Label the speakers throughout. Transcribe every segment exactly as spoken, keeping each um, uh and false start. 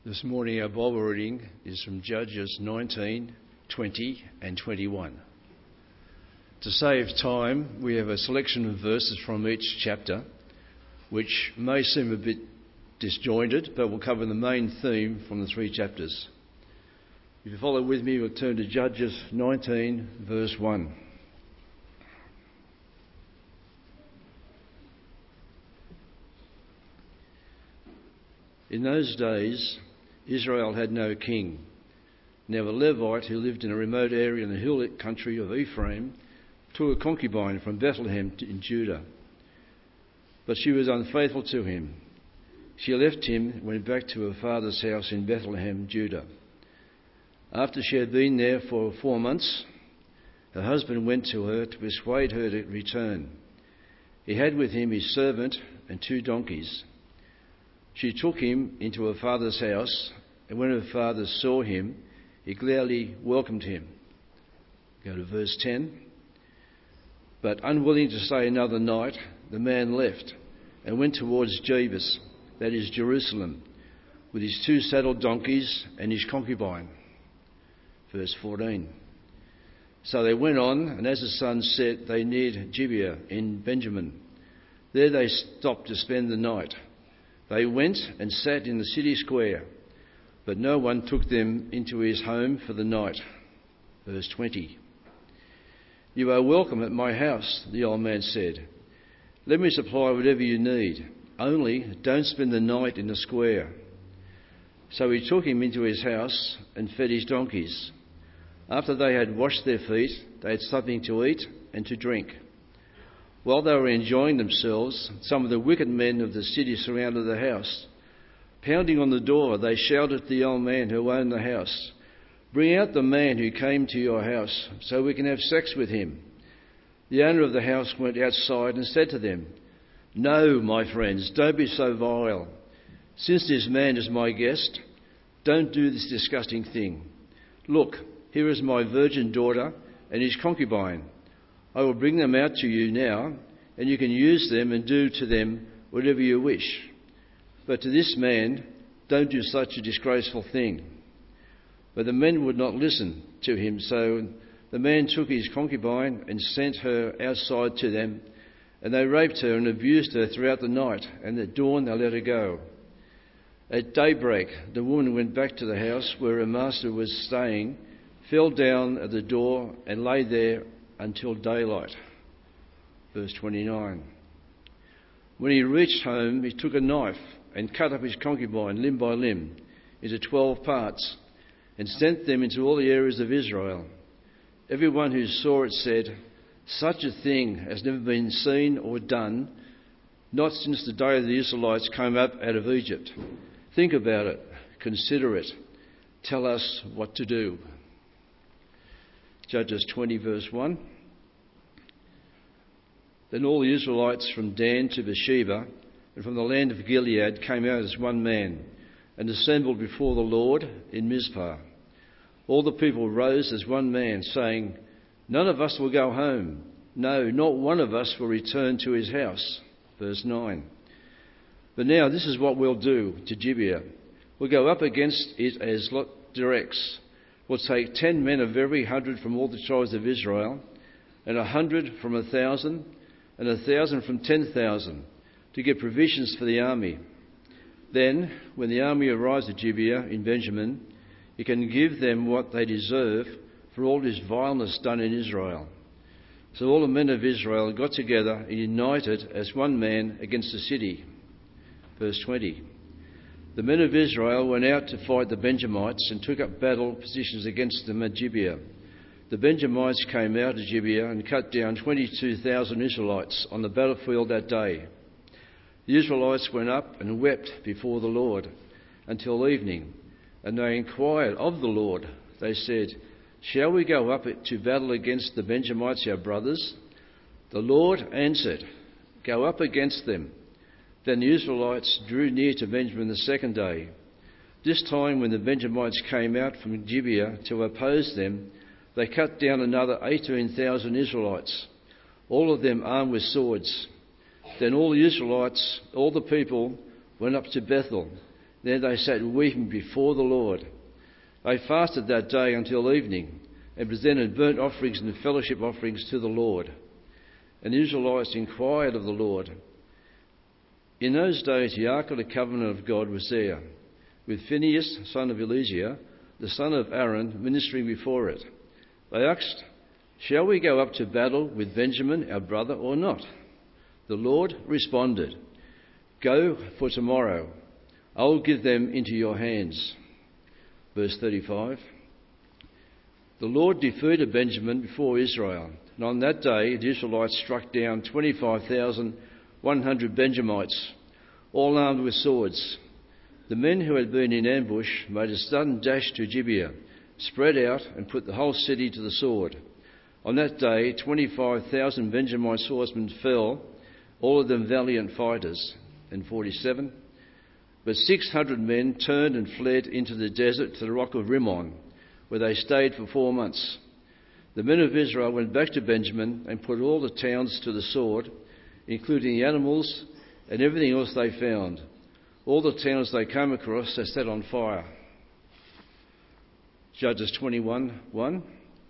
Speaker 1: This morning our Bible reading is from Judges nineteen, twenty and twenty-one. To save time, we have a selection of verses from each chapter, which may seem a bit disjointed, but will cover the main theme from the three chapters. If you follow with me, we'll turn to Judges nineteen, verse one. In those days, Israel had no king. Now a Levite who lived in a remote area in the hill country of Ephraim took a concubine from Bethlehem in Judah. But she was unfaithful to him. She left him and went back to her father's house in Bethlehem, Judah. After she had been there for four months, her husband went to her to persuade her to return. He had with him his servant and two donkeys. She took him into her father's house, and when her father saw him, he gladly welcomed him. Go to verse ten. But unwilling to stay another night, the man left and went towards Jebus, that is Jerusalem, with his two saddled donkeys and his concubine. Verse fourteen. So they went on, and as the sun set, they neared Gibeah in Benjamin. There they stopped to spend the night. They went and sat in the city square, but no one took them into his home for the night. Verse twenty. You are welcome at my house, the old man said. Let me supply whatever you need. Only don't spend the night in the square. So he took him into his house and fed his donkeys. After they had washed their feet, they had something to eat and to drink. While they were enjoying themselves, some of the wicked men of the city surrounded the house. Pounding on the door, they shouted to the old man who owned the house, "Bring out the man who came to your house, so we can have sex with him." The owner of the house went outside and said to them, "No, my friends, don't be so vile. Since this man is my guest, don't do this disgusting thing. Look, here is my virgin daughter and his concubine. I will bring them out to you now, and you can use them and do to them whatever you wish. But to this man, don't do such a disgraceful thing." But the men would not listen to him, so the man took his concubine and sent her outside to them, and they raped her and abused her throughout the night, and at dawn they let her go. At daybreak, the woman went back to the house where her master was staying, fell down at the door and lay there until daylight. Verse twenty-nine. When he reached home, he took a knife and cut up his concubine limb by limb into twelve parts and sent them into all the areas of Israel. Everyone who saw it said, "Such a thing has never been seen or done, not since the day the Israelites came up out of Egypt. Think about it, consider it, tell us what to do." Judges twenty, verse one. Then all the Israelites from Dan to Beersheba and from the land of Gilead came out as one man and assembled before the Lord in Mizpah. All the people rose as one man, saying, "None of us will go home. No, not one of us will return to his house." Verse nine. But now this is what we'll do to Gibeah. We'll go up against it as Lot directs. We'll take ten men of every hundred from all the tribes of Israel, and a hundred from a thousand, and a thousand from ten thousand, to get provisions for the army. Then, when the army arrives at Gibeah in Benjamin, you can give them what they deserve for all this vileness done in Israel. So all the men of Israel got together and united as one man against the city. Verse twenty. The men of Israel went out to fight the Benjamites and took up battle positions against them at Gibeah. The Benjamites came out of Gibeah and cut down twenty-two thousand Israelites on the battlefield that day. The Israelites went up and wept before the Lord until evening, and they inquired of the Lord. They said, "Shall we go up to battle against the Benjamites, our brothers?" The Lord answered, "Go up against them." Then the Israelites drew near to Benjamin the second day. This time when the Benjamites came out from Gibeah to oppose them, they cut down another eighteen thousand Israelites, all of them armed with swords. Then all the Israelites, all the people, went up to Bethel There they sat weeping before the Lord. They fasted that day until evening, and presented burnt offerings and fellowship offerings to the Lord. And the Israelites inquired of the Lord. In those days the ark of the covenant of God was there, with Phinehas, son of Eleazar, the son of Aaron, ministering before it. They asked, "Shall we go up to battle with Benjamin, our brother, or not?" The Lord responded, "Go, for tomorrow I will give them into your hands." Verse thirty-five. The Lord defeated Benjamin before Israel, and on that day the Israelites struck down twenty-five thousand one hundred Benjamites, all armed with swords. The men who had been in ambush made a sudden dash to Gibeah, spread out and put the whole city to the sword. On that day twenty-five thousand Benjamite swordsmen fell, all of them valiant fighters. And forty-seven. But six hundred men turned and fled into the desert to the rock of Rimmon, where they stayed for four months. The men of Israel went back to Benjamin and put all the towns to the sword, including the animals and everything else they found. All the towns they came across they set on fire. Judges twenty-one one.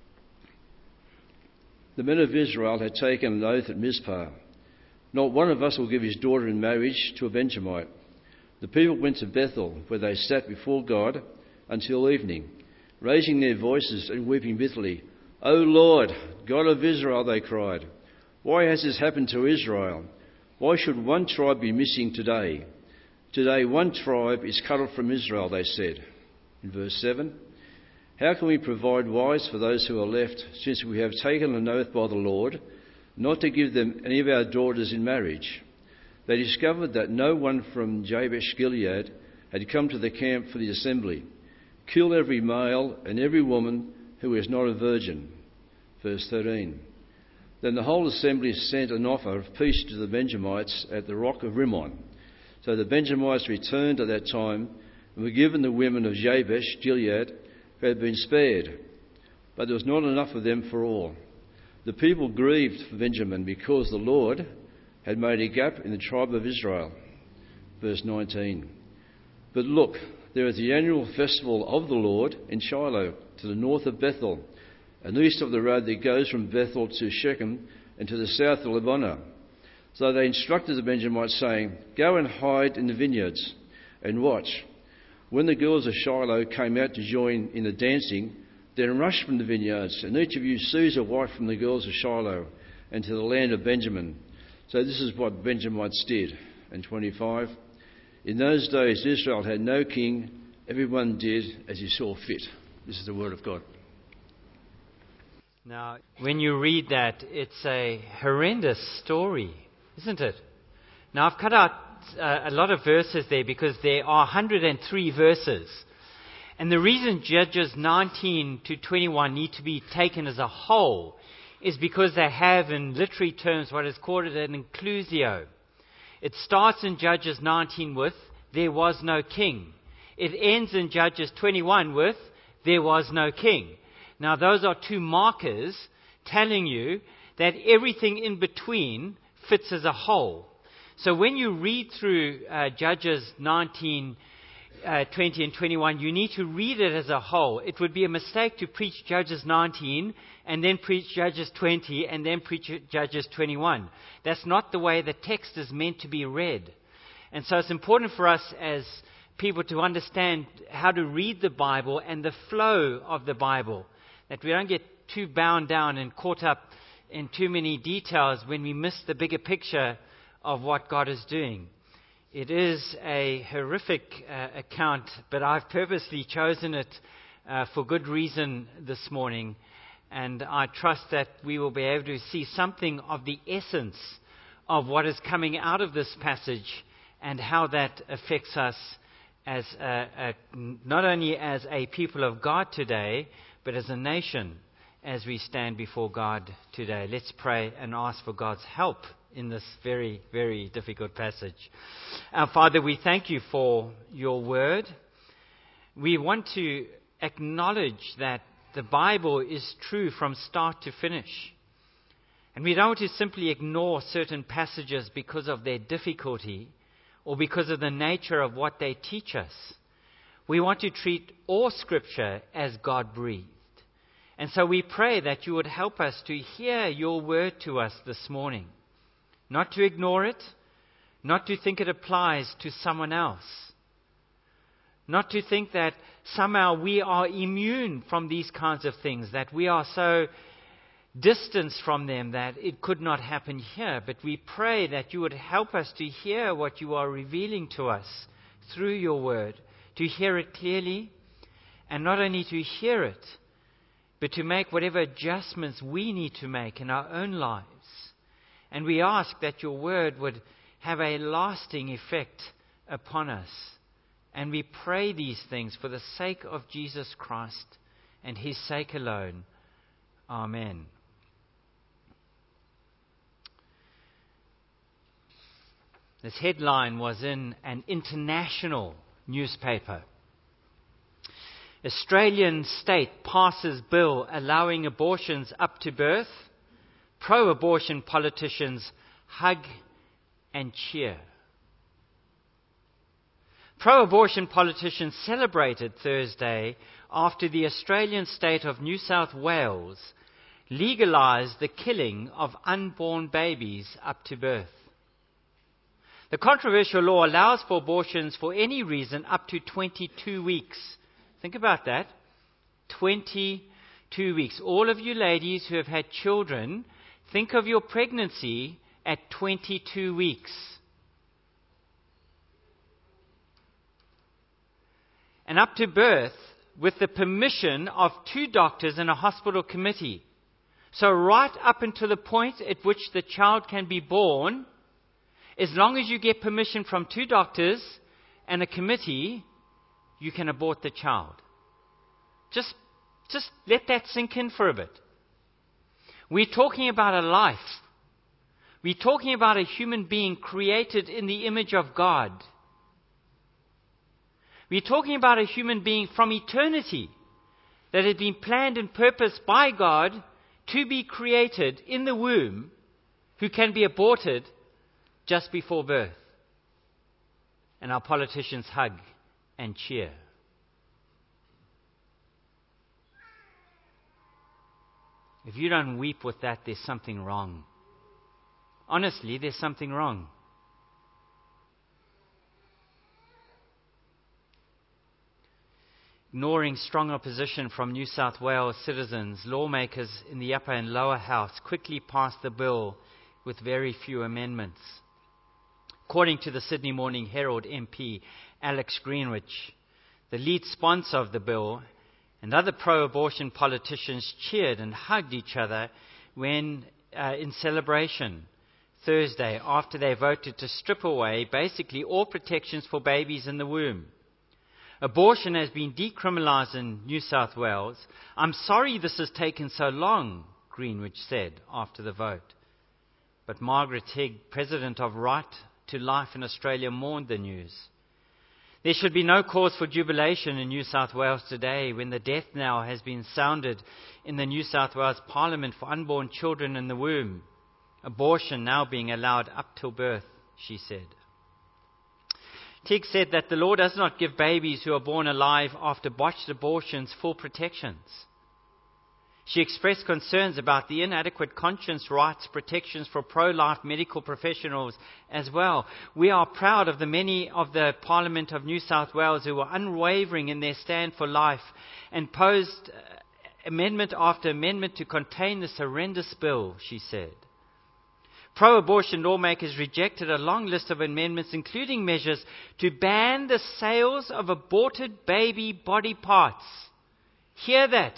Speaker 1: The men of Israel had taken an oath at Mizpah. Not one of us will give his daughter in marriage to a Benjamite. The people went to Bethel, where they sat before God until evening, raising their voices and weeping bitterly. "O Lord, God of Israel," they cried, "why has this happened to Israel? Why should one tribe be missing today? Today one tribe is cut off from Israel," they said. In verse seven, "How can we provide wives for those who are left, since we have taken an oath by the Lord not to give them any of our daughters in marriage?" They discovered that no one from Jabesh Gilead had come to the camp for the assembly. "Kill every male and every woman who is not a virgin." Verse thirteen. Then the whole assembly sent an offer of peace to the Benjamites at the rock of Rimmon. So the Benjamites returned at that time and were given the women of Jabesh Gilead who had been spared. But there was not enough of them for all. The people grieved for Benjamin because the Lord had made a gap in the tribe of Israel. Verse nineteen. But look, there is the annual festival of the Lord in Shiloh, to the north of Bethel, and east of the road that goes from Bethel to Shechem and to the south of Lebonah. So they instructed the Benjamites, saying, "Go and hide in the vineyards and watch." When the girls of Shiloh came out to join in the dancing, then rush from the vineyards, and each of you seize a wife from the girls of Shiloh and to the land of Benjamin. So this is what Benjamites did. And twenty-five. In those days Israel had no king. Everyone did as he saw fit. This is the word of God.
Speaker 2: Now, when you read that, it's a horrendous story, isn't it? Now, I've cut out uh, a lot of verses there because there are one hundred three verses. And the reason Judges nineteen to twenty-one need to be taken as a whole is because they have, in literary terms, what is called an inclusio. It starts in Judges nineteen with, "There was no king." It ends in Judges twenty-one with, "There was no king." Now, those are two markers telling you that everything in between fits as a whole. So when you read through uh, Judges nineteen, uh, twenty and twenty-one, you need to read it as a whole. It would be a mistake to preach Judges nineteen and then preach Judges twenty and then preach Judges twenty-one. That's not the way the text is meant to be read. And so it's important for us as people to understand how to read the Bible and the flow of the Bible, that we don't get too bound down and caught up in too many details when we miss the bigger picture of what God is doing. It is a horrific uh, account, but I've purposely chosen it uh, for good reason this morning, and I trust that we will be able to see something of the essence of what is coming out of this passage and how that affects us as a, a, not only as a people of God today, but as a nation as we stand before God today. Let's pray and ask for God's help in this very, very difficult passage. Our Father, we thank you for your word. We want to acknowledge that the Bible is true from start to finish. And we don't want to simply ignore certain passages because of their difficulty or because of the nature of what they teach us. We want to treat all Scripture as God-breathed. And so we pray that you would help us to hear your word to us this morning. Not to ignore it, not to think it applies to someone else. Not to think that somehow we are immune from these kinds of things, that we are so distanced from them that it could not happen here. But we pray that you would help us to hear what you are revealing to us through your word, to hear it clearly, and not only to hear it, but to make whatever adjustments we need to make in our own lives. And we ask that your word would have a lasting effect upon us. And we pray these things for the sake of Jesus Christ and his sake alone. Amen. This headline was in an international newspaper. Australian state passes bill allowing abortions up to birth. Pro-abortion politicians hug and cheer. Pro-abortion politicians celebrated Thursday after the Australian state of New South Wales legalized the killing of unborn babies up to birth. The controversial law allows for abortions for any reason up to twenty-two weeks. Think about that. twenty-two weeks. All of you ladies who have had children, think of your pregnancy at twenty-two weeks. And up to birth with the permission of two doctors and a hospital committee. So right up until the point at which the child can be born, as long as you get permission from two doctors and a committee, you can abort the child. Just, just let that sink in for a bit. We're talking about a life. We're talking about a human being created in the image of God. We're talking about a human being from eternity that had been planned and purposed by God to be created in the womb, who can be aborted just before birth. And our politicians hug and cheer. If you don't weep with that, there's something wrong. Honestly, there's something wrong. Ignoring strong opposition from New South Wales citizens, lawmakers in the upper and lower house quickly passed the bill with very few amendments. According to the Sydney Morning Herald M P Alex Greenwich, the lead sponsor of the bill, and other pro-abortion politicians cheered and hugged each other when uh, in celebration Thursday after they voted to strip away basically all protections for babies in the womb. Abortion has been decriminalized in New South Wales. I'm sorry this has taken so long, Greenwich said after the vote. But Margaret Higg, president of Right to Life in Australia, mourned the news. There should be no cause for jubilation in New South Wales today when the death knell has been sounded in the New South Wales Parliament for unborn children in the womb. Abortion now being allowed up till birth, she said. Tig said that the law does not give babies who are born alive after botched abortions full protections. She expressed concerns about the inadequate conscience rights protections for pro-life medical professionals as well. We are proud of the many of the Parliament of New South Wales who were unwavering in their stand for life and posed amendment after amendment to contain this horrendous bill, she said. Pro-abortion lawmakers rejected a long list of amendments, including measures to ban the sales of aborted baby body parts. Hear that.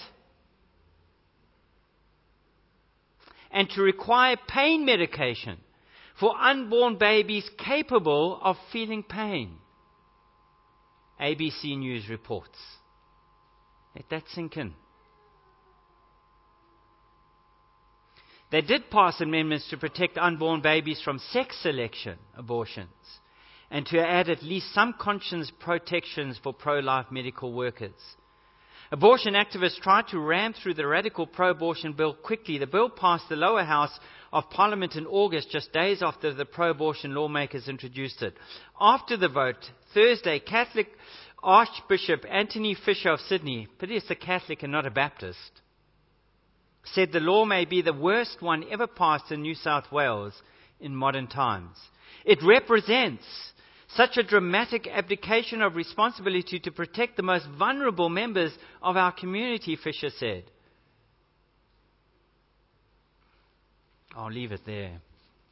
Speaker 2: And to require pain medication for unborn babies capable of feeling pain. A B C News reports. Let that sink in. They did pass amendments to protect unborn babies from sex selection abortions and to add at least some conscience protections for pro-life medical workers. Abortion activists tried to ram through the radical pro-abortion bill quickly. The bill passed the lower house of Parliament in August, just days after the pro-abortion lawmakers introduced it. After the vote, Thursday, Catholic Archbishop Anthony Fisher of Sydney, but he's a Catholic and not a Baptist, said the law may be the worst one ever passed in New South Wales in modern times. It represents such a dramatic abdication of responsibility to protect the most vulnerable members of our community, Fisher said. I'll leave it there.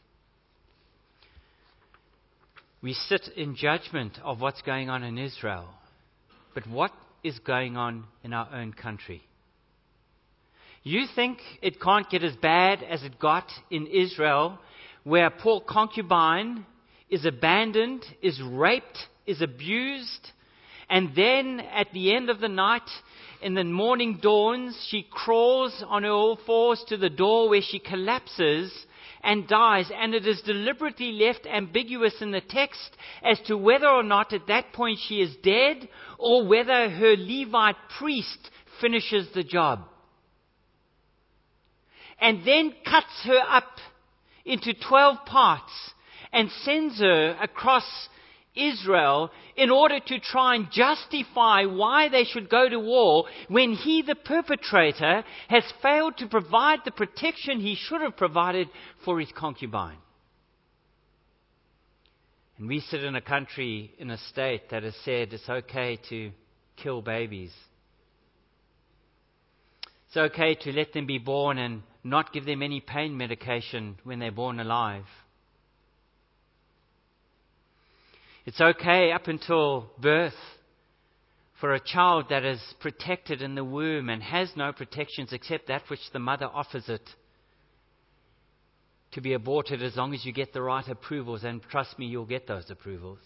Speaker 2: We sit in judgment of what's going on in Israel. But what is going on in our own country? You think it can't get as bad as it got in Israel, where a poor concubine is abandoned, is raped, is abused, and then at the end of the night, in the morning dawns, she crawls on her all fours to the door where she collapses and dies, and it is deliberately left ambiguous in the text as to whether or not at that point she is dead or whether her Levite priest finishes the job. And then cuts her up into twelve parts and sends her across Israel in order to try and justify why they should go to war when he, the perpetrator, has failed to provide the protection he should have provided for his concubine. And we sit in a country, in a state that has said it's okay to kill babies. It's okay to let them be born and not give them any pain medication when they're born alive. It's okay up until birth for a child that is protected in the womb and has no protections except that which the mother offers it to be aborted as long as you get the right approvals. And trust me, you'll get those approvals.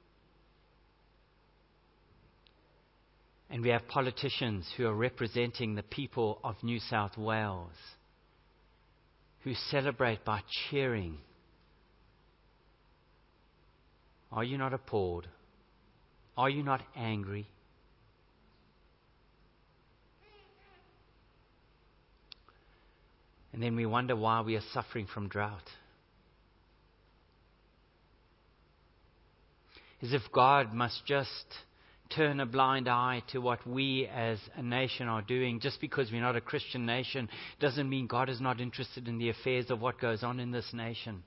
Speaker 2: And we have politicians who are representing the people of New South Wales who celebrate by cheering. Are you not appalled? Are you not angry? And then we wonder why we are suffering from drought. As if God must just turn a blind eye to what we as a nation are doing. Just because we're not a Christian nation doesn't mean God is not interested in the affairs of what goes on in this nation.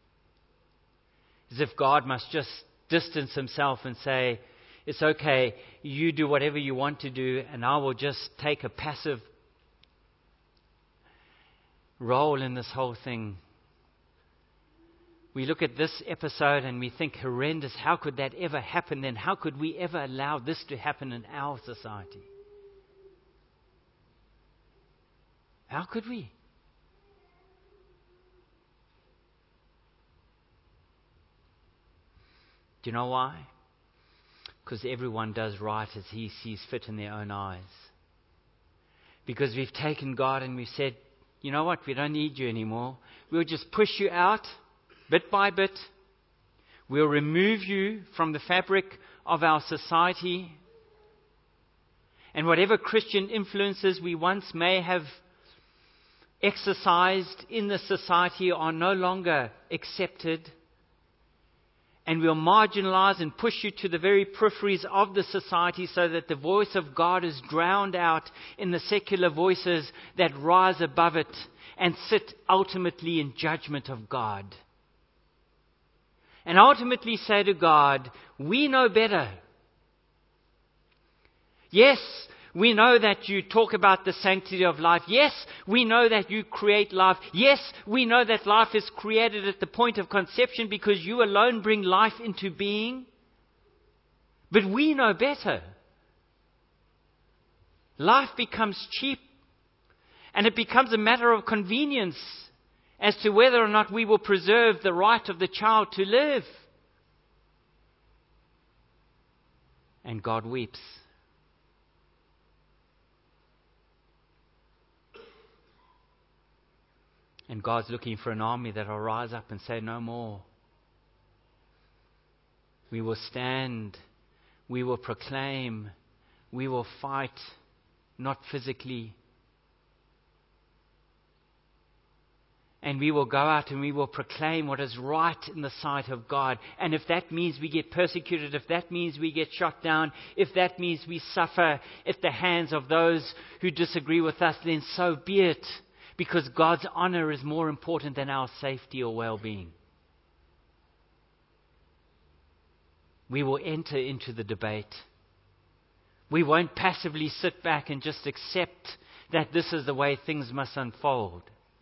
Speaker 2: As if God must just distance himself and say, it's okay, you do whatever you want to do, and I will just take a passive role in this whole thing. We look at this episode and we think, horrendous, how could that ever happen? Then how could we ever allow this to happen in our society? How could we? Do you know why? Because everyone does right as he sees fit in their own eyes. Because we've taken God and we've said, you know what, we don't need you anymore. We'll just push you out bit by bit. We'll remove you from the fabric of our society. And whatever Christian influences we once may have exercised in the society are no longer accepted. And we'll marginalize and push you to the very peripheries of the society so that the voice of God is drowned out in the secular voices that rise above it and sit ultimately in judgment of God. And ultimately say to God, we know better. Yes, we know that you talk about the sanctity of life. Yes, we know that you create life. Yes, we know that life is created at the point of conception because you alone bring life into being. But we know better. Life becomes cheap, and it becomes a matter of convenience as to whether or not we will preserve the right of the child to live. And God weeps. And God's looking for an army that will rise up and say, no more. We will stand. We will proclaim. We will fight. not physically. And we will go out and we will proclaim what is right in the sight of God. And if that means we get persecuted, if that means we get shot down, if that means we suffer at the hands of those who disagree with us, then so be it. Because God's honor is more important than our safety or well-being. We will enter into the debate. We won't passively sit back and just accept that this is the way things must unfold.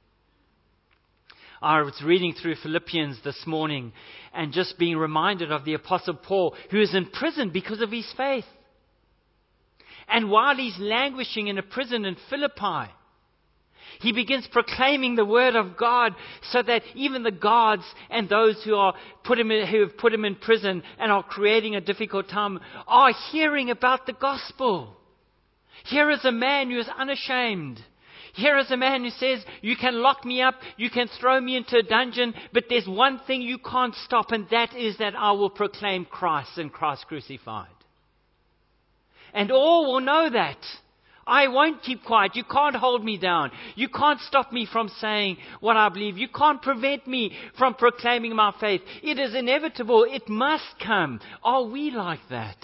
Speaker 2: I was reading through Philippians this morning and just being reminded of the Apostle Paul, who is in prison because of his faith. And while he's languishing in a prison in Philippi, he begins proclaiming the word of God so that even the guards and those who are put him in, who have put him in prison and are creating a difficult time are hearing about the gospel. Here is a man who is unashamed. Here is a man who says, you can lock me up, you can throw me into a dungeon, but there's one thing you can't stop, and that is that I will proclaim Christ and Christ crucified. And all will know that. I won't keep quiet. You can't hold me down. You can't stop me from saying what I believe. You can't prevent me from proclaiming my faith. It is inevitable. It must come. Are we like that?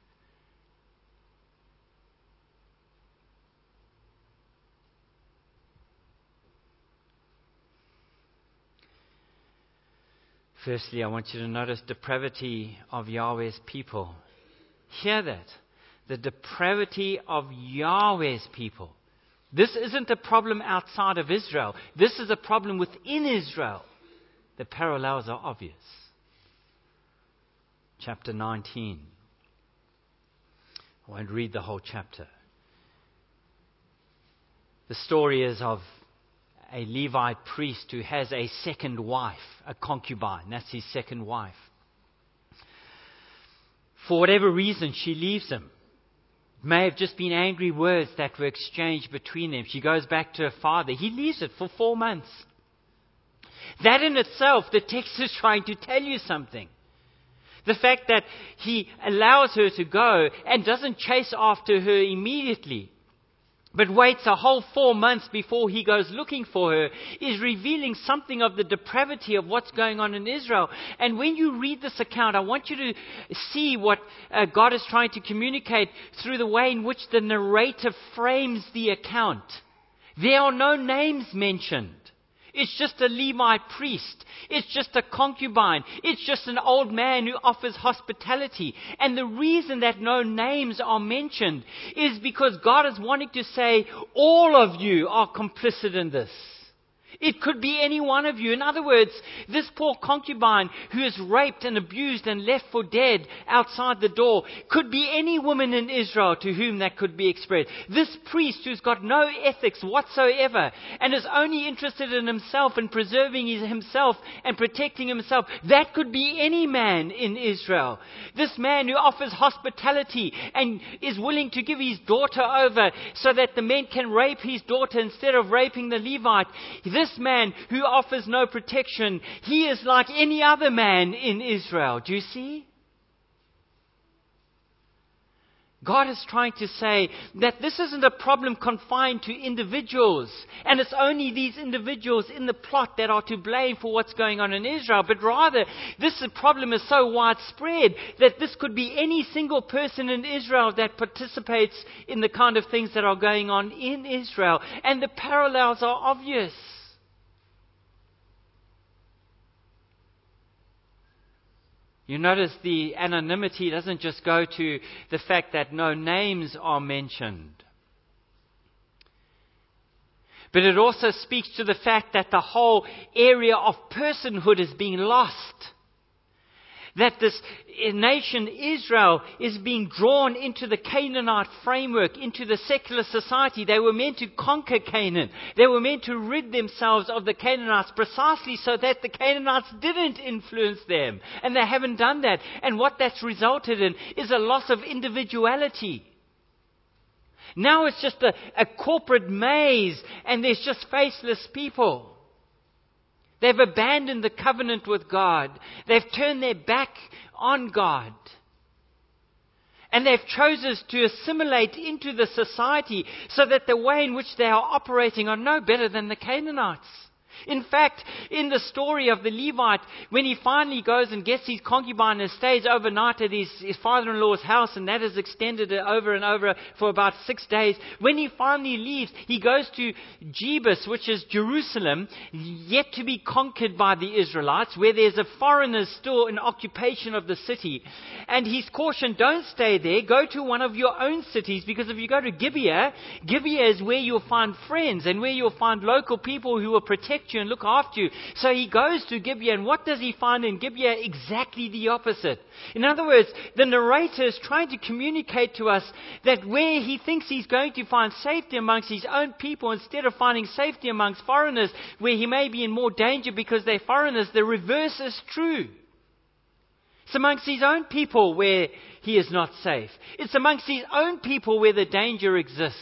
Speaker 2: Firstly, I want you to notice depravity of Yahweh's people. Hear that. The depravity of Yahweh's people. This isn't a problem outside of Israel. This is a problem within Israel. The parallels are obvious. Chapter nineteen. I won't read the whole chapter. The story is of a Levite priest who has a second wife, a concubine. That's his second wife. For whatever reason, she leaves him. It may have just been angry words that were exchanged between them. She goes back to her father. He leaves it for four months. That in itself, the text is trying to tell you something. The fact that he allows her to go and doesn't chase after her immediately, but waits a whole four months before he goes looking for her, is revealing something of the depravity of what's going on in Israel. And when you read this account, I want you to see what uh, God is trying to communicate through the way in which the narrator frames the account. There are no names mentioned. It's just a Levite priest. It's just a concubine. It's just an old man who offers hospitality. And the reason that no names are mentioned is because God is wanting to say, all of you are complicit in this. It could be any one of you. In other words, this poor concubine who is raped and abused and left for dead outside the door could be any woman in Israel to whom that could be expressed. This priest who's got no ethics whatsoever and is only interested in himself and preserving his, himself and protecting himself, that could be any man in Israel. This man who offers hospitality and is willing to give his daughter over so that the men can rape his daughter instead of raping the Levite. This man who offers no protection, he is like any other man in Israel. Do you see? God is trying to say that this isn't a problem confined to individuals, and it's only these individuals in the plot that are to blame for what's going on in Israel, but rather this problem is so widespread that this could be any single person in Israel that participates in the kind of things that are going on in Israel, and the parallels are obvious. You notice the anonymity doesn't just go to the fact that no names are mentioned. But it also speaks to the fact that the whole area of personhood is being lost. That this nation, Israel, is being drawn into the Canaanite framework, into the secular society. They were meant to conquer Canaan. They were meant to rid themselves of the Canaanites precisely so that the Canaanites didn't influence them. And they haven't done that. And what that's resulted in is a loss of individuality. Now it's just a, a corporate maze and there's just faceless people. They've abandoned the covenant with God. They've turned their back on God. And they've chosen to assimilate into the society so that the way in which they are operating are no better than the Canaanites. In fact, in the story of the Levite, when he finally goes and gets his concubine and stays overnight at his, his father-in-law's house, and that is extended over and over for about six days, when he finally leaves, he goes to Jebus, which is Jerusalem, yet to be conquered by the Israelites, where there's a foreigner still in occupation of the city. And he's cautioned, don't stay there, go to one of your own cities, because if you go to Gibeah, Gibeah is where you'll find friends and where you'll find local people who will protect you and look after you. So he goes to Gibeah, and what does he find in Gibeah? Exactly the opposite. In other words, the narrator is trying to communicate to us that where he thinks he's going to find safety amongst his own people, instead of finding safety amongst foreigners, where he may be in more danger because they're foreigners, the reverse is true. It's amongst his own people where he is not safe. It's amongst his own people where the danger exists.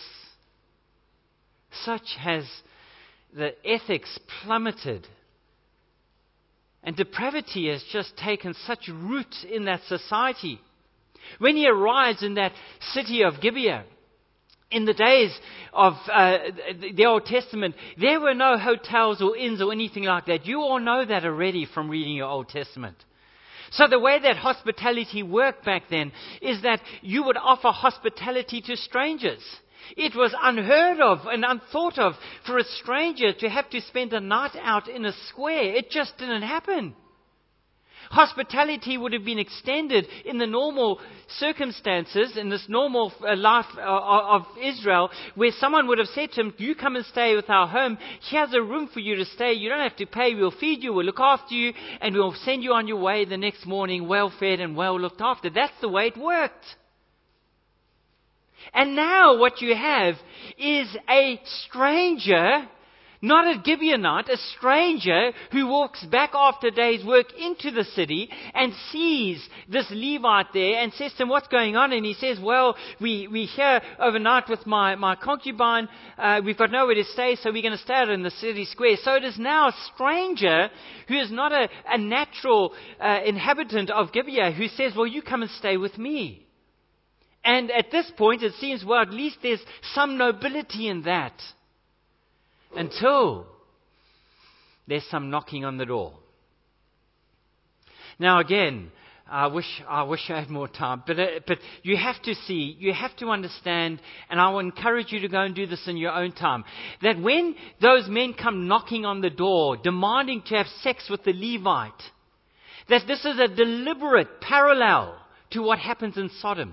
Speaker 2: Such has the ethics plummeted. And depravity has just taken such root in that society. When he arrives in that city of Gibeah, in the days of uh, the Old Testament, there were no hotels or inns or anything like that. You all know that already from reading your Old Testament. So the way that hospitality worked back then is that you would offer hospitality to strangers. It was unheard of and unthought of for a stranger to have to spend a night out in a square. It just didn't happen. Hospitality would have been extended in the normal circumstances, in this normal life of Israel, where someone would have said to him, you come and stay with our home. Here's a room for you to stay. You don't have to pay. We'll feed you. We'll look after you. And we'll send you on your way the next morning, well fed and well looked after. That's the way it worked. And now what you have is a stranger, not a Gibeonite, a stranger who walks back after a day's work into the city and sees this Levite there and says to him, what's going on? And he says, well, we, we're here overnight with my, my concubine. Uh, we've got nowhere to stay, so we're going to stay out in the city square. So it is now a stranger who is not a, a natural uh, inhabitant of Gibeah who says, well, you come and stay with me. And at this point, it seems, well, at least there's some nobility in that. Until there's some knocking on the door. Now again, I wish I wish I had more time, but uh, but you have to see, you have to understand, and I will encourage you to go and do this in your own time, that when those men come knocking on the door, demanding to have sex with the Levite, that this is a deliberate parallel to what happens in Sodom.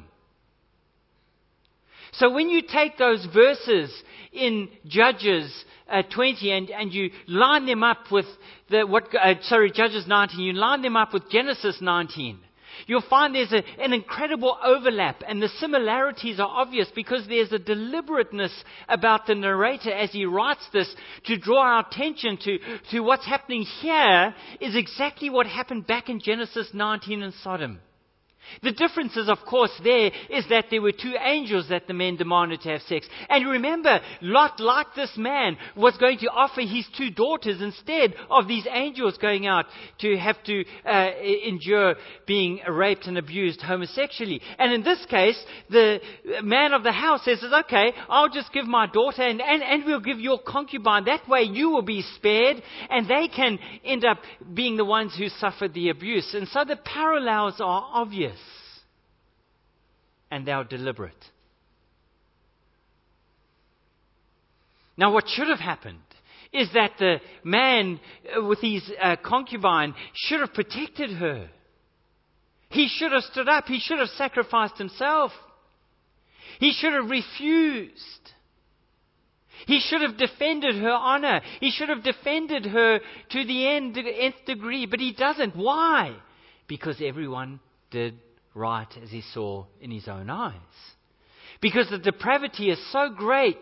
Speaker 2: So when you take those verses in Judges uh, twenty and, and you line them up with the what uh, sorry Judges nineteen, you line them up with Genesis nineteen, you'll find there's a, an incredible overlap, and the similarities are obvious because there's a deliberateness about the narrator as he writes this to draw our attention to, to what's happening here is exactly what happened back in Genesis nineteen in Sodom. The difference is, of course, there is that there were two angels that the men demanded to have sex. And remember, Lot, like this man, was going to offer his two daughters instead of these angels going out to have to uh, endure being raped and abused homosexually. And in this case, the man of the house says, okay, I'll just give my daughter and, and, and we'll give your concubine. That way you will be spared and they can end up being the ones who suffered the abuse. And so the parallels are obvious. And they are deliberate. Now, what should have happened is that the man with his uh, concubine should have protected her. He should have stood up. He should have sacrificed himself. He should have refused. He should have defended her honor. He should have defended her to the end, nth degree. But he doesn't. Why? Because everyone did right as he saw in his own eyes. Because the depravity is so great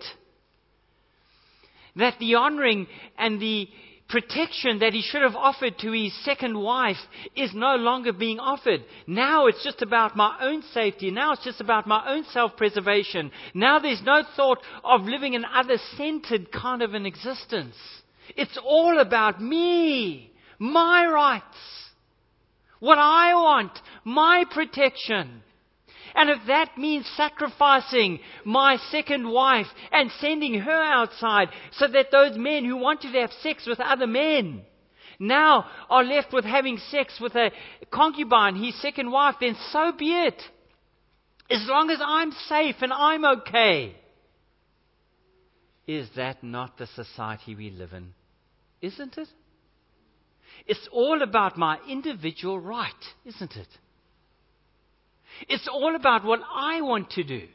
Speaker 2: that the honoring and the protection that he should have offered to his second wife is no longer being offered. Now it's just about my own safety. Now it's just about my own self-preservation. Now there's no thought of living an other-centered kind of an existence. It's all about me, my rights. What I want, my protection. And if that means sacrificing my second wife and sending her outside so that those men who wanted to have sex with other men now are left with having sex with a concubine, his second wife, then so be it. As long as I'm safe and I'm okay. Is that not the society we live in? Isn't it? It's all about my individual right, isn't it? It's all about what I want to do.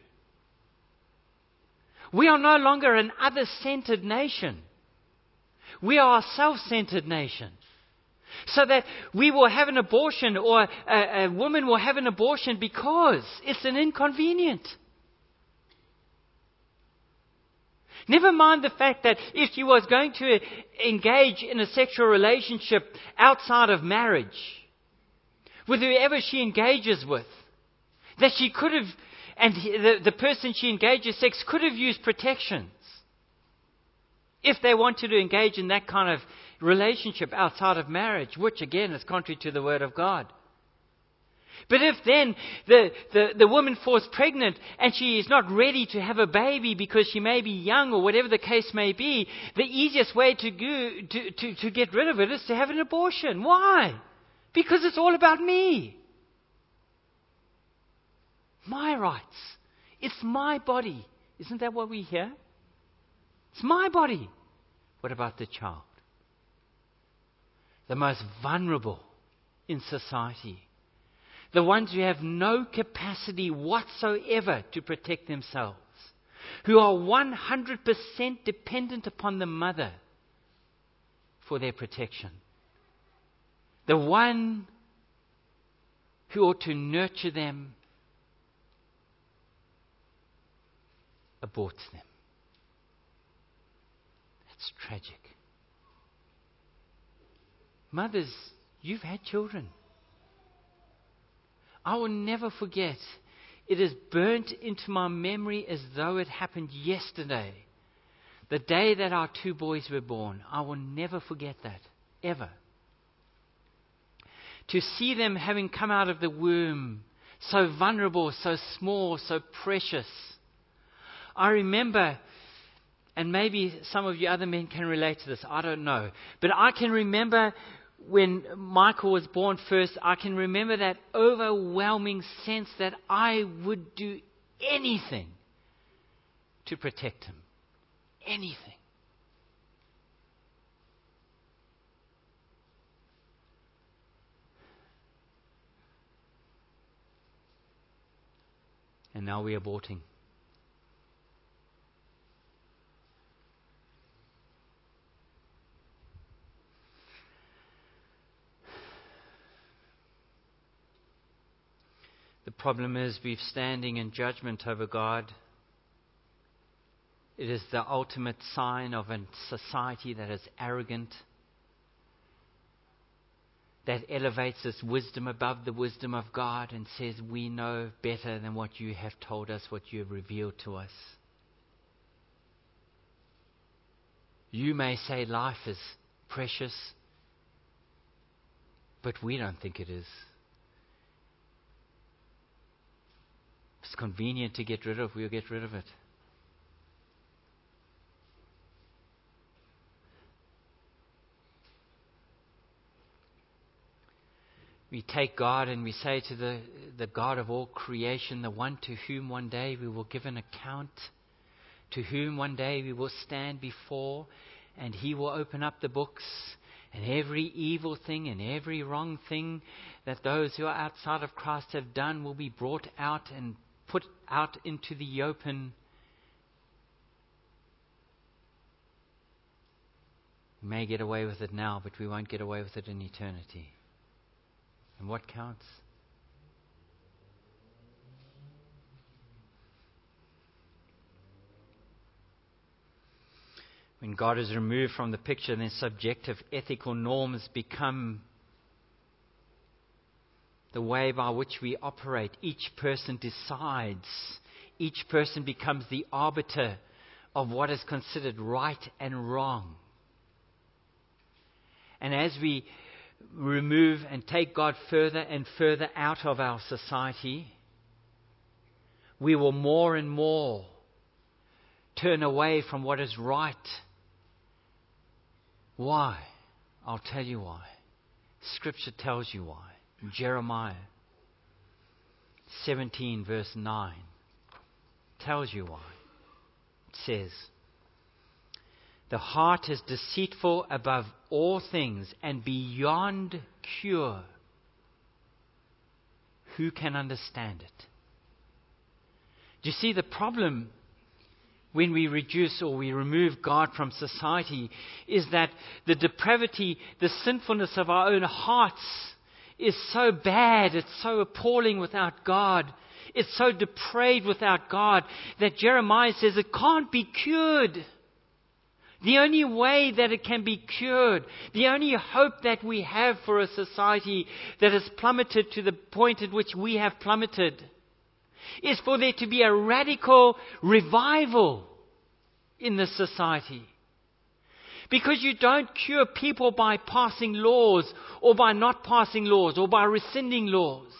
Speaker 2: We are no longer an other-centered nation. We are a self-centered nation. So that we will have an abortion, or a, a woman will have an abortion because it's an inconvenient. Never mind the fact that if she was going to engage in a sexual relationship outside of marriage, with whoever she engages with, that she could have, and the, the person she engages sex could have used protections if they wanted to engage in that kind of relationship outside of marriage, which again is contrary to the Word of God. But if then the, the, the woman falls pregnant and she is not ready to have a baby because she may be young or whatever the case may be, the easiest way to, go, to, to, to get rid of it is to have an abortion. Why? Because it's all about me. My rights. It's my body. Isn't that what we hear? It's my body. What about the child? The most vulnerable in society. The ones who have no capacity whatsoever to protect themselves. Who are one hundred percent dependent upon the mother for their protection. The one who ought to nurture them aborts them. That's tragic. Mothers, you've had children. I will never forget. It is burnt into my memory as though it happened yesterday. The day that our two boys were born. I will never forget that. Ever. To see them having come out of the womb, so vulnerable, so small, so precious. I remember, and maybe some of you other men can relate to this, I don't know. But I can remember when Michael was born first, I can remember that overwhelming sense that I would do anything to protect him. Anything. And now we're aborting. The problem is we're standing in judgment over God. It is the ultimate sign of a society that is arrogant, that elevates its wisdom above the wisdom of God and says, we know better than what you have told us, what you have revealed to us. You may say life is precious, but we don't think it is. If it's convenient to get rid of, we'll get rid of it. We take God and we say to the, the God of all creation, the one to whom one day we will give an account, to whom one day we will stand before, and He will open up the books, and every evil thing and every wrong thing that those who are outside of Christ have done will be brought out and put out into the open. We may get away with it now, but we won't get away with it in eternity. And what counts? When God is removed from the picture, then subjective ethical norms become the way by which we operate. Each person decides. Each person becomes the arbiter of what is considered right and wrong. And as we remove and take God further and further out of our society, we will more and more turn away from what is right. Why? I'll tell you why. Scripture tells you why. Jeremiah seventeen verse nine tells you why. It says, the heart is deceitful above all things and beyond cure. Who can understand it? Do you see the problem when we reduce or we remove God from society is that the depravity, the sinfulness of our own hearts is so bad, it's so appalling without God, it's so depraved without God that Jeremiah says it can't be cured. The only way that it can be cured, the only hope that we have for a society that has plummeted to the point at which we have plummeted, is for there to be a radical revival in this society. Because you don't cure people by passing laws, or by not passing laws, or by rescinding laws.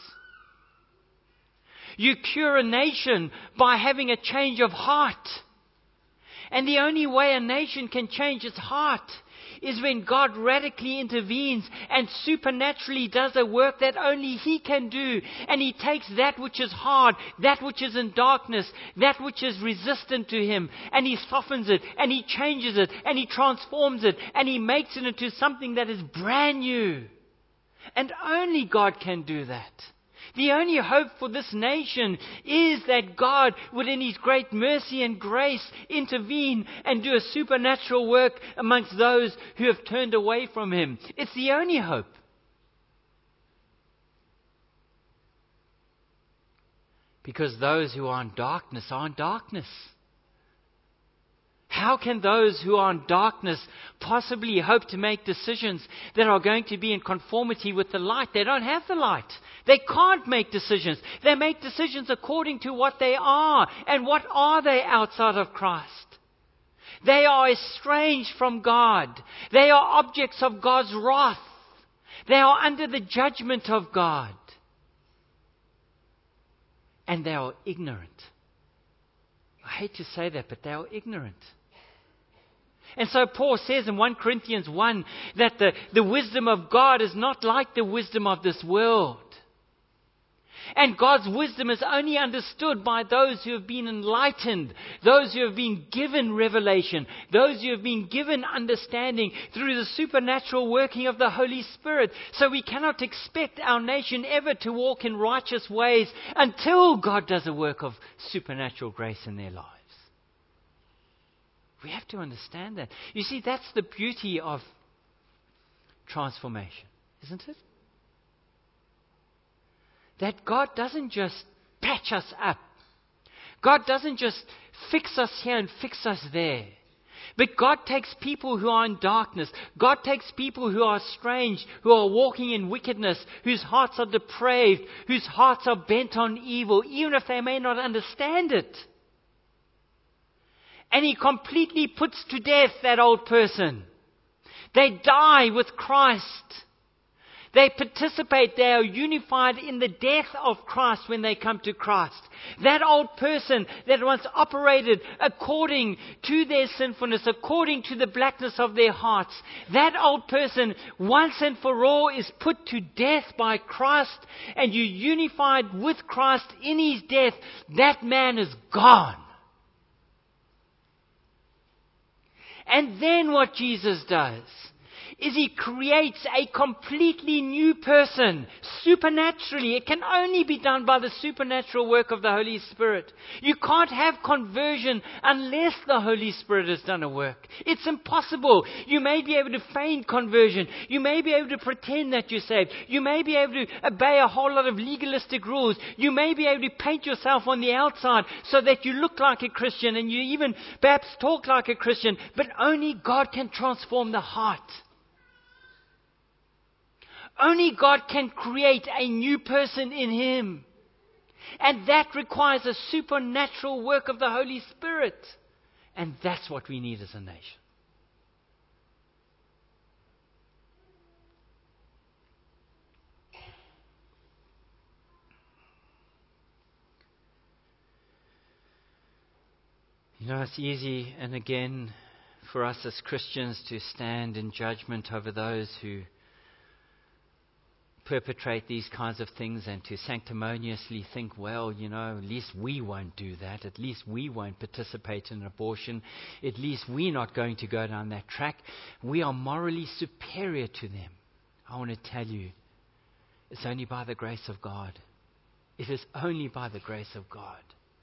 Speaker 2: You cure a nation by having a change of heart. And the only way a nation can change its heart is when God radically intervenes and supernaturally does a work that only He can do. And He takes that which is hard, that which is in darkness, that which is resistant to Him, and He softens it, and He changes it, and He transforms it, and He makes it into something that is brand new. And only God can do that. The only hope for this nation is that God would in His great mercy and grace intervene and do a supernatural work amongst those who have turned away from Him. It's the only hope. Because those who are in darkness are in darkness. How can those who are in darkness possibly hope to make decisions that are going to be in conformity with the light? They don't have the light. They can't make decisions. They make decisions according to what they are. And what are they outside of Christ? They are estranged from God. They are objects of God's wrath. They are under the judgment of God. And they are ignorant. I hate to say that, but they are ignorant. And so Paul says in First Corinthians one that the, the wisdom of God is not like the wisdom of this world. And God's wisdom is only understood by those who have been enlightened, those who have been given revelation, those who have been given understanding through the supernatural working of the Holy Spirit. So we cannot expect our nation ever to walk in righteous ways until God does a work of supernatural grace in their lives. We have to understand that. You see, that's the beauty of transformation, isn't it? That God doesn't just patch us up. God doesn't just fix us here and fix us there. But God takes people who are in darkness. God takes people who are strange, who are walking in wickedness, whose hearts are depraved, whose hearts are bent on evil, even if they may not understand it. And He completely puts to death that old person. They die with Christ. They participate, they are unified in the death of Christ when they come to Christ. That old person that once operated according to their sinfulness, according to the blackness of their hearts, that old person once and for all is put to death by Christ, and you unified with Christ in His death. That man is gone. And then what Jesus does is He creates a completely new person, supernaturally. It can only be done by the supernatural work of the Holy Spirit. You can't have conversion unless the Holy Spirit has done a work. It's impossible. You may be able to feign conversion. You may be able to pretend that you're saved. You may be able to obey a whole lot of legalistic rules. You may be able to paint yourself on the outside so that you look like a Christian and you even perhaps talk like a Christian. But only God can transform the heart. Only God can create a new person in Him. And that requires a supernatural work of the Holy Spirit. And that's what we need as a nation. know, it's easy, and again, for us as Christians to stand in judgment over those who perpetrate these kinds of things and to sanctimoniously think, well, you know, at least we won't do that. At least we won't participate in abortion. At least we're not going to go down that track. We are morally superior to them. I want to tell you, it's only by the grace of God. It is only by the grace of God.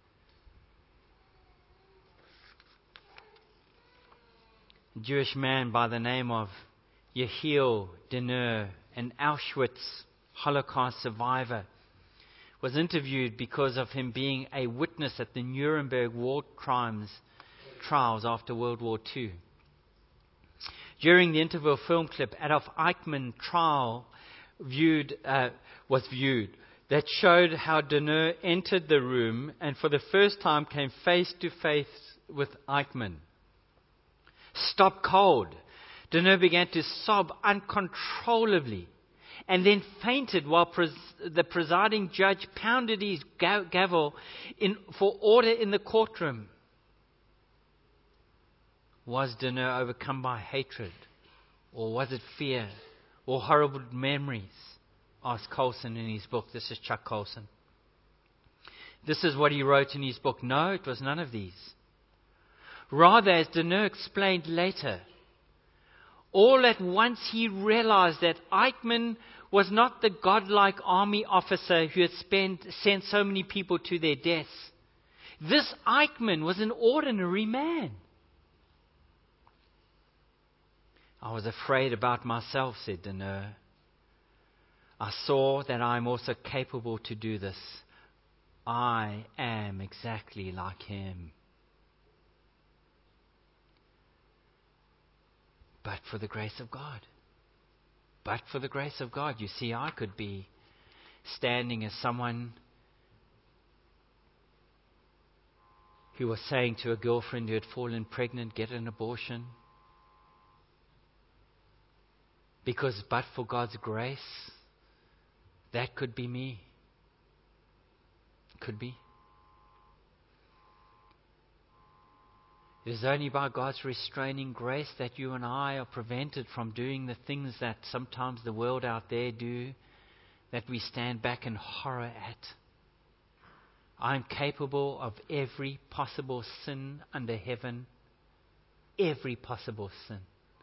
Speaker 2: A Jewish man by the name of Yehiel Denner, an Auschwitz Holocaust survivor, was interviewed because of him being a witness at the Nuremberg war crimes trials after World War Two. During the interview film clip, Adolf Eichmann trial viewed uh, was viewed that showed how Denner entered the room and for the first time came face to face with Eichmann. Stop cold. Denner began to sob uncontrollably and then fainted while pres- the presiding judge pounded his ga- gavel in, for order in the courtroom. Was Denner overcome by hatred? Or was it fear? Or horrible memories? Asked Colson in his book. This is Chuck Colson. This is what he wrote in his book. No, it was none of these. Rather, as Denner explained later, all at once he realized that Eichmann was not the godlike army officer who had spent, sent so many people to their deaths. This Eichmann was an ordinary man. I was afraid about myself, said Denner. I saw that I am also capable to do this. I am exactly like him. But for the grace of God. But for the grace of God. You see, I could be standing as someone who was saying to a girlfriend who had fallen pregnant, get an abortion. Because but for God's grace, that could be me. Could be. It is only by God's restraining grace that you and I are prevented from doing the things that sometimes the world out there do, that we stand back in horror at. I am capable of every possible sin under heaven. Every possible sin.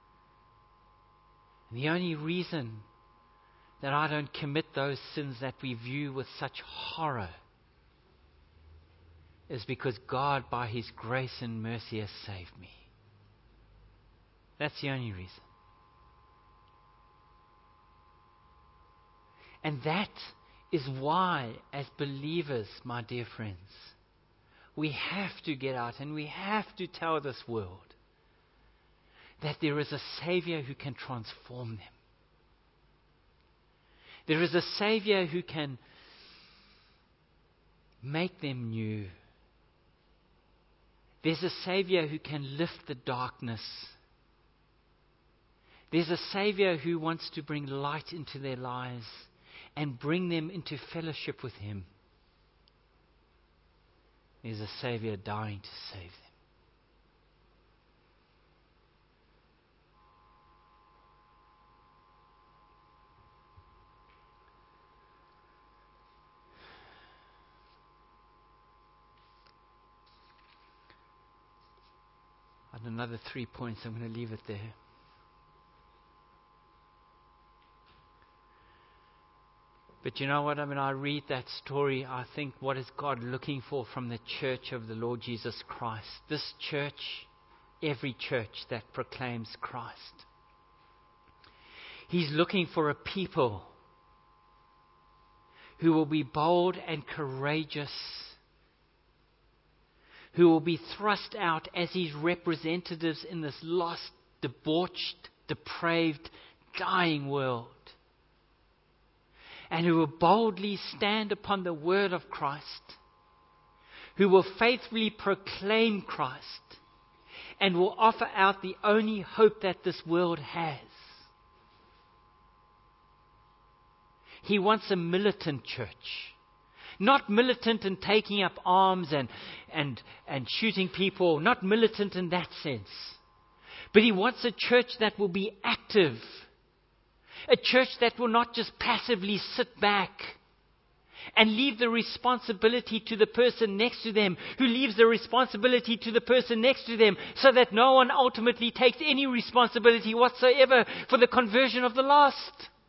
Speaker 2: And the only reason that I don't commit those sins that we view with such horror is because God, by His grace and mercy, has saved me. That's the only reason. And that is why, as believers, my dear friends, we have to get out and we have to tell this world that there is a Savior who can transform them. There is a Savior who can make them new. There's a Savior who can lift the darkness. There's a Savior who wants to bring light into their lives and bring them into fellowship with Him. There's a Savior dying to save them. And another three points, I'm going to leave it there. But you know what? I mean, I read that story, I think, what is God looking for from the church of the Lord Jesus Christ? This church, every church that proclaims Christ. He's looking for a people who will be bold and courageous, who will be thrust out as His representatives in this lost, debauched, depraved, dying world. And who will boldly stand upon the word of Christ, who will faithfully proclaim Christ, and will offer out the only hope that this world has. He wants a militant church, Not militant and taking up arms and, and, and shooting people. Not militant in that sense. But He wants a church that will be active. A church that will not just passively sit back and leave the responsibility to the person next to them, who leaves the responsibility to the person next to them, so that no one ultimately takes any responsibility whatsoever for the conversion of the lost.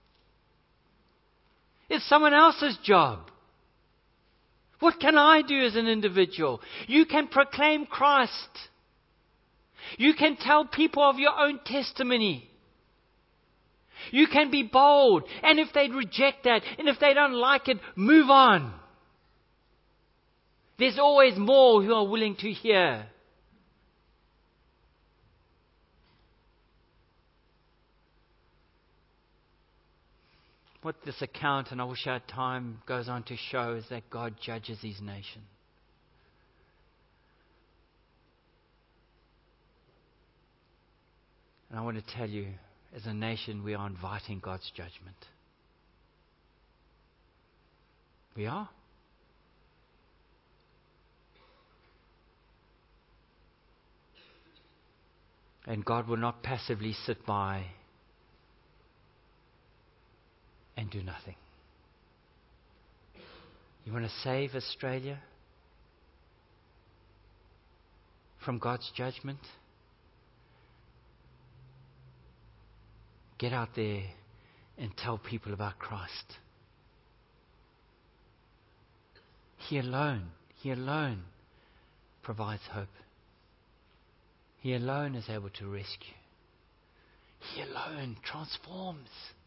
Speaker 2: It's someone else's job. What can I do as an individual? You can proclaim Christ. You can tell people of your own testimony. You can be bold. And if they reject that, and if they don't like it, move on. There's always more who are willing to hear. What this account, and I wish I had time, goes on to show is that God judges His nation. And I want to tell you, as a nation, we are inviting God's judgment. We are. And God will not passively sit by and do nothing. You want to save Australia from God's judgment? Get out there and tell people about Christ. He alone, He alone provides hope. He alone is able to rescue. He alone transforms.